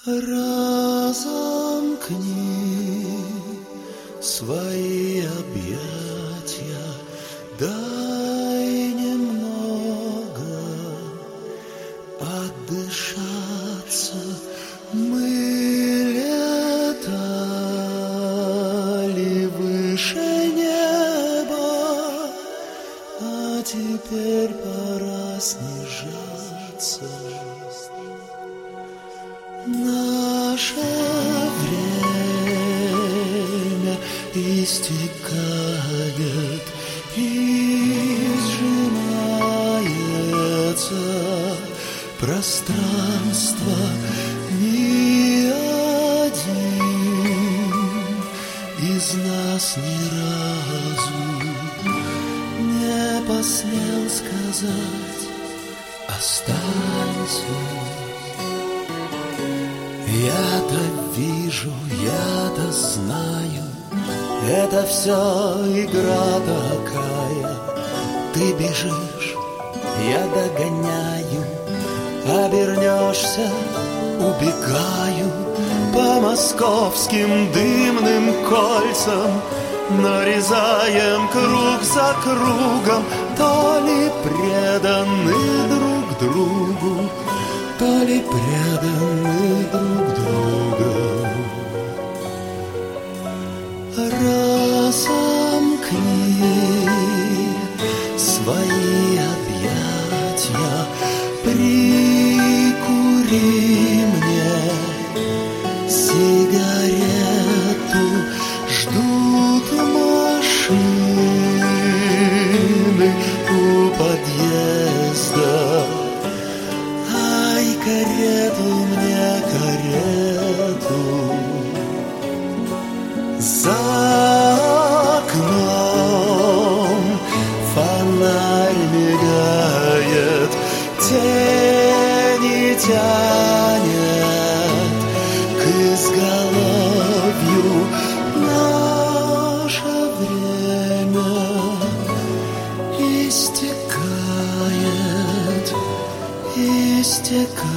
Разомкни свои объятия, дай немного отдышаться. Мы летали выше неба, а теперь пора снижаться. Наше время истекает и сжимается пространство. Ни один из нас ни разу не посмел сказать «останься». Я-то вижу, я-то знаю, это все игра такая. Ты бежишь, я догоняю, обернешься, убегаю по московским дымным кольцам. Нарезаем круг за кругом, то ли преданы друг другу, то ли преданы друг другу. Разомкни свои объятия, прикури мне сигарету. Ждут машины у подъезда. Карету мне, карету. За окном фонарь мигает, тени тянет к изголовью. Наше время истекает, истекает.